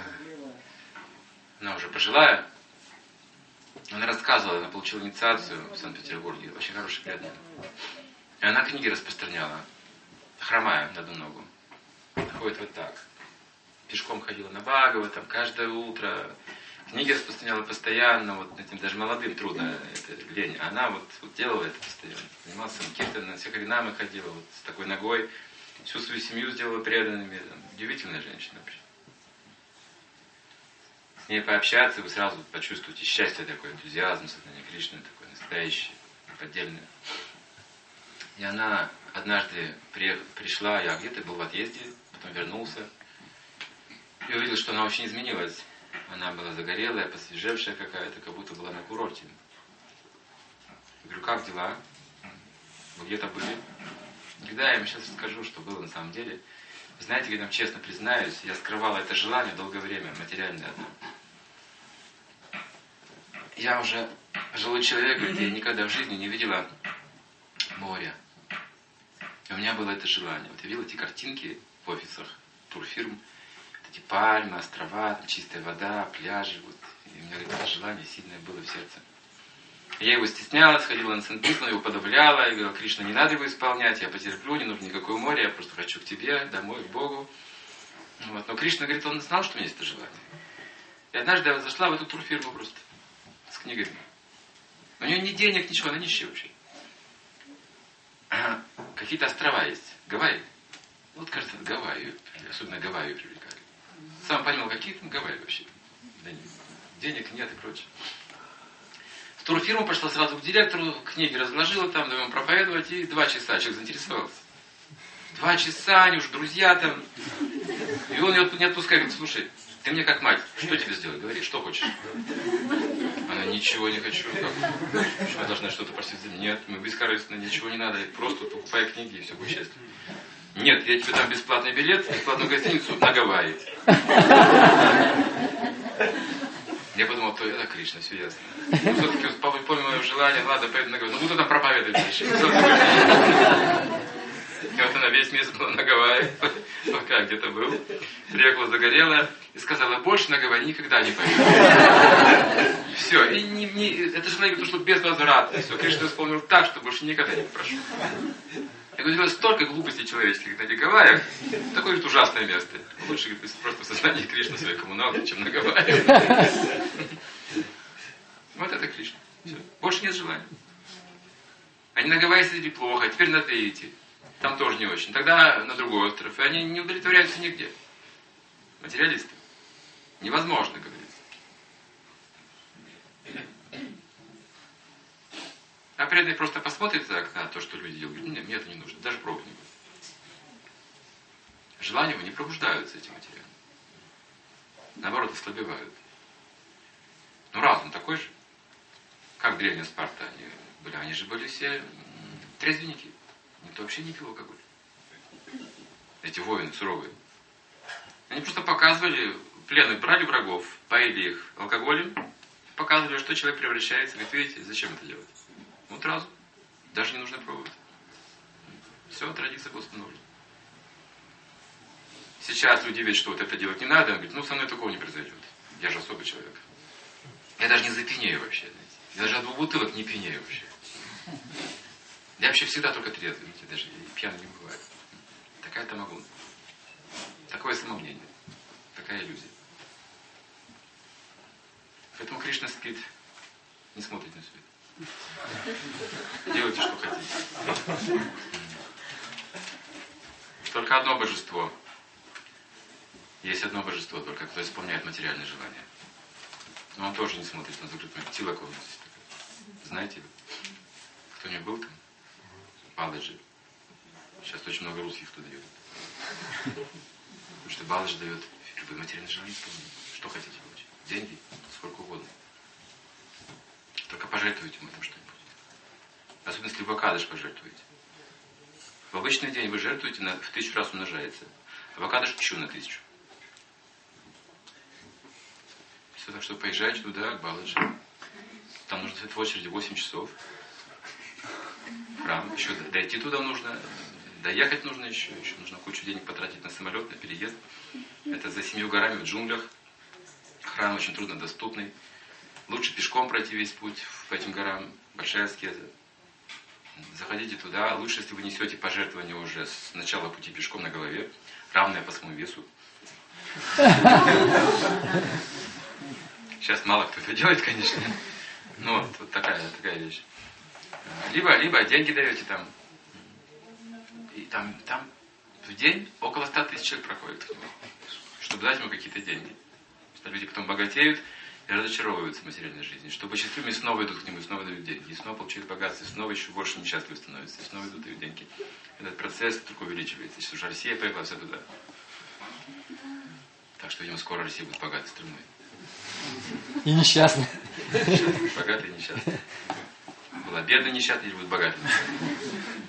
она уже пожилая, она рассказывала, она получила инициацию в Санкт-Петербурге, очень хорошая преданная. И она книги распространяла, хромая на одну ногу. Ходит вот так. Пешком ходила на Бхагават, там каждое утро. Книги распространяла постоянно, вот этим даже молодым трудно, это лень. Она вот, вот делала это постоянно. Занималась санкиртаном, на все харинамы ходила, вот с такой ногой. Всю свою семью сделала преданными. Удивительная женщина вообще. С ней пообщаться, вы сразу почувствуете счастье такое, энтузиазм, сознание Кришны такой настоящий, поддельный. И она однажды приех... пришла, я где-то был в отъезде, потом вернулся. И увидел, что она очень изменилась. Она была загорелая, посвежевшая какая-то, как будто была на курорте. Я говорю, как дела? Вы где-то были? Да, я вам сейчас расскажу, что было на самом деле. Вы знаете, я вам честно признаюсь, я скрывала это желание долгое время, материальное одно. Я уже жилой человек, где никогда в жизни не видела моря. И у меня было это желание. Вот я видел эти картинки в офисах турфирм, вот эти пальмы, острова, там чистая вода, пляжи. Вот. И у меня это желание сильное было в сердце. Я его стеснялась, ходила на Сент-Пис, но его подавляла. Я говорила, Кришна, не надо его исполнять, я потерплю, не нужно никакое море, я просто хочу к тебе, домой, к Богу. Вот. Но Кришна говорит, он знал, что у меня есть это желание. И однажды я зашла в эту турфирму просто с книгами. У нее ни денег, ничего, она нищая вообще. Ага. Какие-то острова есть. Гавайи. Вот, кажется, Гавайи, особенно Гавайи привлекали. Сам понял, какие там Гавайи вообще. Да нет. Денег нет и прочее. В турфирму пошла сразу к директору, книги разложила там, давай ему проповедовать, и два часа человек заинтересовался. Два часа, они уже друзья там. И он ее не отпускает, говорит, слушай, ты мне как мать, что тебе сделать? Говори, что хочешь. Она, ничего не хочу. Как? Я должна что-то просить за меня. Нет, мы бескорыстно, ничего не надо. Просто покупай книги, и все будет счастье. Нет, я тебе дам бесплатный билет, бесплатную гостиницу на Гавайи. Я подумал, то это Кришна, все ясно. Но все-таки помню мое желание, ладно, поеду на Гавайи. Ну буду там проповедовать дальше. И вот она весь месяц была на Гавайи, пока где-то был. Приехала загорелая и сказала, больше на Гавайи никогда не пойду. Все, и не, не, это желание ушло безвозвратно. Все, Кришна исполнил так, что больше никогда не попрошу. Я говорю, столько глупостей человеческих на этих Гавайях, такое говорит, ужасное место. Лучше говорит, просто в сознании Кришны своей коммуналки, чем на Гавайях. Вот это Кришна. Все. Больше нет желания. Они на Гавайи сидели плохо, а теперь на Таити. Там тоже не очень. Тогда на другой остров. И они не удовлетворяются нигде. Материалисты. Невозможно, говорится. А преданный просто посмотрит так на то, что люди делают. Нет, мне это не нужно. Даже пробовать не будет. Желания его не пробуждаются, эти материалы. Наоборот, ослабевают. Ну, разум такой же. Как древняя Спарта. Они были, они же были все трезвенники. Никто вообще не пил алкоголь. Эти воины суровые. Они просто показывали, пленных брали врагов, поили их алкоголем, показывали, что человек превращается. Говорит, видите, зачем это делать? Вот разум. Даже не нужно пробовать. Все, традиция была установлена. Сейчас люди видят, что вот это делать не надо. Он говорит, ну со мной такого не произойдет. Я же особый человек. Я даже не запьянею вообще. Знаете. Я даже от двух бутылок не пьянею вообще. Я вообще всегда только трезвый, даже пьяный не бывает. Такая тамагуна. Такое самомнение. Такая иллюзия. Поэтому Кришна спит, не смотрит на свет. Делайте, что хотите. Только одно божество. Есть одно божество только, кто исполняет материальное желание. Но он тоже не смотрит на закрытую Тилакова. Знаете? Кто-нибудь был там? Баладжи. Сейчас очень много русских туда едут. Потому что Баладжи дает любые материальные желания исполнить. Что хотите получить? Деньги? Сколько угодно. Только пожертвуйте ему там что-нибудь. Особенно если вы Акадыш пожертвуете. В обычный день вы жертвуете, на, в тысячу раз умножается. А в Акадыш еще на тысячу. Все, так что поезжайте туда, к Баладжи. Там нужно стоять в очереди восемь часов. Храм. Еще дойти туда нужно, доехать нужно еще, еще нужно кучу денег потратить на самолет, на переезд. Это за семью горами в джунглях. Храм очень труднодоступный. Лучше пешком пройти весь путь по этим горам. Большая аскеза. Заходите туда. Лучше, если вы несете пожертвования уже с начала пути пешком на голове, равное по своему весу. Сейчас мало кто это делает, конечно. Но вот, вот такая, такая вещь. Либо, либо деньги даете там. И там, там в день около ста тысяч человек проходит. Чтобы дать ему какие-то деньги. Что люди потом богатеют и разочаровываются в материальной жизни. Чтобы счастливыми снова идут к нему, и снова дают деньги. И снова получают богатство, и снова еще больше несчастливы становятся. И снова идут дают деньги. Этот процесс только увеличивается. Сейчас уже Россия поехала вся туда. Так что, видимо, скоро Россия будет богатой страной. И несчастный. Богатый и несчастный. Была бедная несчастная или будет богатый несчастный.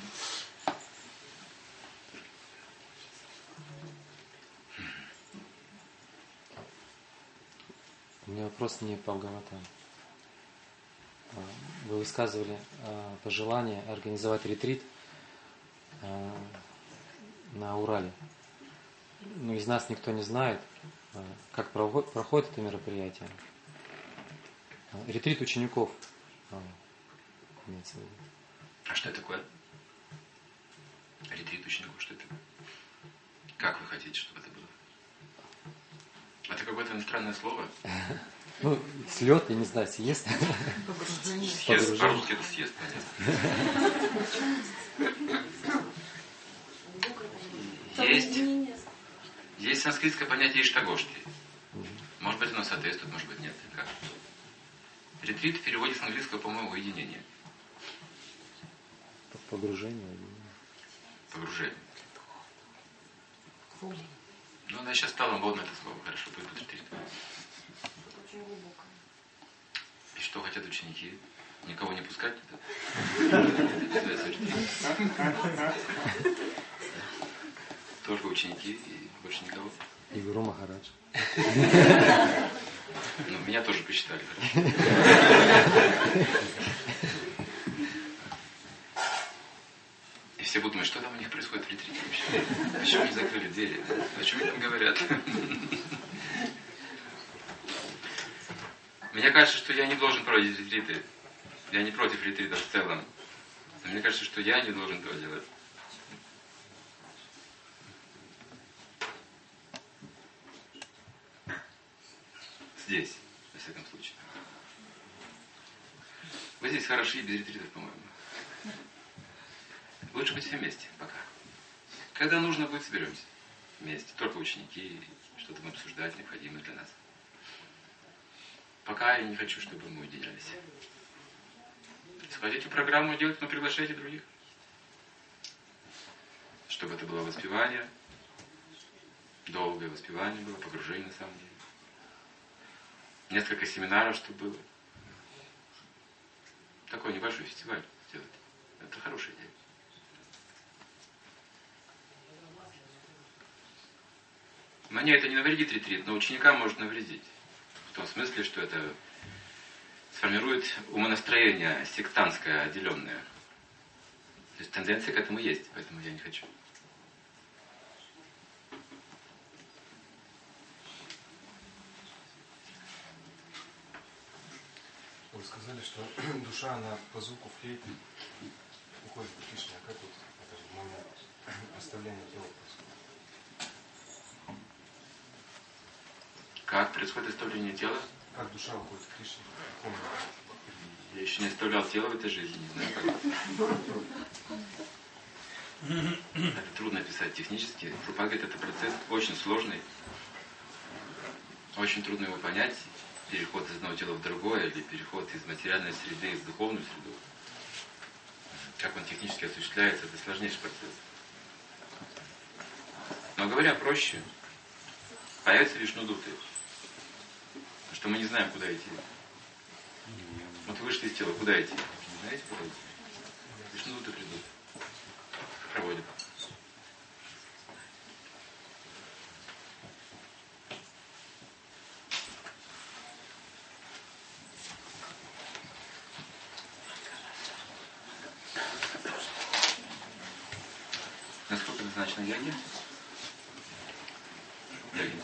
У меня вопрос не по Бхагаватам. Вы высказывали пожелание организовать ретрит на Урале. Но из нас никто не знает, как проходит это мероприятие. Ретрит учеников. А что это такое? Ретрит учеников, что это? Как вы хотите, чтобы это было? Это какое-то иностранное слово? Ну, слет, я не знаю, съест. Съест, по-русски это съест, понятно. Есть, есть санскритское понятие иштагошти. Может быть, оно соответствует, может быть, нет. Как? Ретрит в переводе с английского, по-моему, уединение. Погружение. Погружение. Ну, она сейчас стала модно это слово. Хорошо, пусть будет ретрит. Очень глубоко. И что хотят ученики? Никого не пускать? Это называется ретрит. Только ученики и больше никого. И Гуру Махарадж. Ну, меня тоже посчитали, хорошо. И все будут думать, что там у них происходит в ретрите вообще. Почему не закрыли двери? О чем они там говорят? Мне кажется, что я не должен проводить ретриты. Я не против ретритов в целом. Но мне кажется, что я не должен этого делать. Здесь, во всяком случае. Вы здесь хороши и без ретритов, по-моему. Лучше быть все вместе пока. Когда нужно будет, соберемся вместе. Только ученики, что-то будем обсуждать, необходимое для нас. Пока я не хочу, чтобы мы уединялись. Если хотите программу делать, но приглашайте других. Чтобы это было воспевание. Долгое воспевание было, погружение на самом деле. Несколько семинаров, чтобы было. Такой небольшой фестиваль сделать. Это хорошая идея. Мне это не навредит ретрит, но ученикам может навредить. В том смысле, что это сформирует умонастроение сектантское, отделенное. То есть тенденция к этому есть, поэтому я не хочу. Вы сказали, что душа, она по звуку флейты уходит в Кришне. А как вот это момент оставления тела происходит? Как происходит оставление тела? Как душа уходит в Кришне? Я еще не оставлял тело в этой жизни, не знаю как. Это трудно описать технически. Прабхупада говорит, это процесс очень сложный. Очень трудно его понять. Переход из одного тела в другое, или переход из материальной среды в духовную среду. Как он технически осуществляется, это сложнейший процесс. Но говоря проще, появятся вишнудуты. Потому что мы не знаем, куда идти. Вот вышли из тела, куда идти? Не знаете, куда идти? Вишнудуты придут. Проводят. предназначена яги? Яги.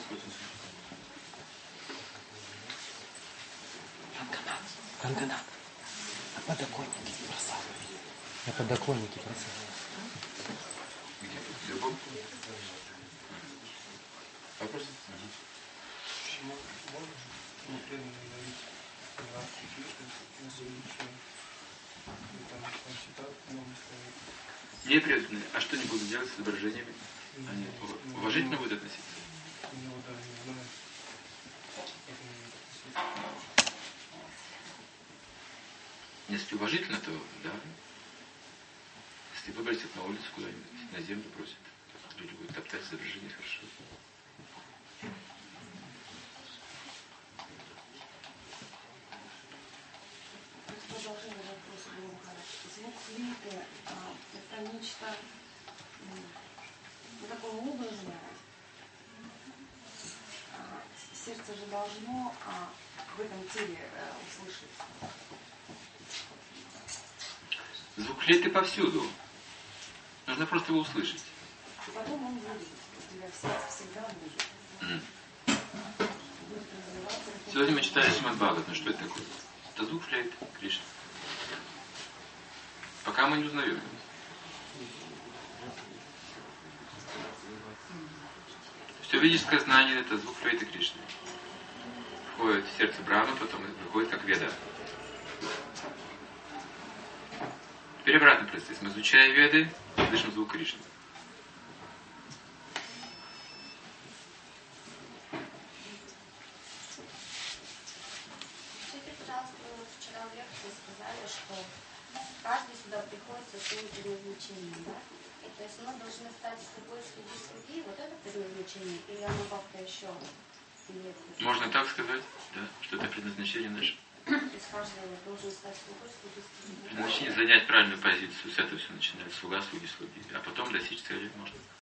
Канганат. На подоконнике бросал. На подоконнике бросал. Где? Любовь? Вопрос? Почему можно не преданный говорить двадцать лет на следующее? И там, там цитат много стоит. Не преданные. А что они будут делать с изображениями? Они уважительно будут относиться? Ну да, не знаю. Как они будут относиться. Если уважительно, то да. Если выбросят на улицу куда-нибудь, на землю бросят, люди будут топтать изображение хорошо. Продолжение вопроса Гуру Махарадж. Звук флейты а, это нечто м, ну, такое образное. А, сердце же должно а, в этом теле а, услышать. Звук флейты повсюду. Нужно просто его услышать. И потом он будет. У тебя в сердце всегда будет. Mm. Будет развиваться. Сегодня мы читали Шримад Бхагават. Ну что это такое? Это звук флейты Кришны. Пока мы не узнаем его. Все ведическое знание это звук флейты Кришны. Входит в сердце Брахмы, потом выходит как веда. Теперь обратный процесс. Мы изучаем веды, слышим звук Кришны. Скажите, пожалуйста, вы вот вчера в лекции сказали, что каждый сюда приходит со своим предназначением, да? И то есть мы должны стать слугой слуги слуги, вот это предназначение, или оно как-то еще? Или... Можно так сказать, да, что это предназначение наше. То есть каждый должен стать слугой слуги слуги. Предназначение занять правильную позицию, с этого все начинается, слуга, слуги, слуги. А потом достичь цели можно.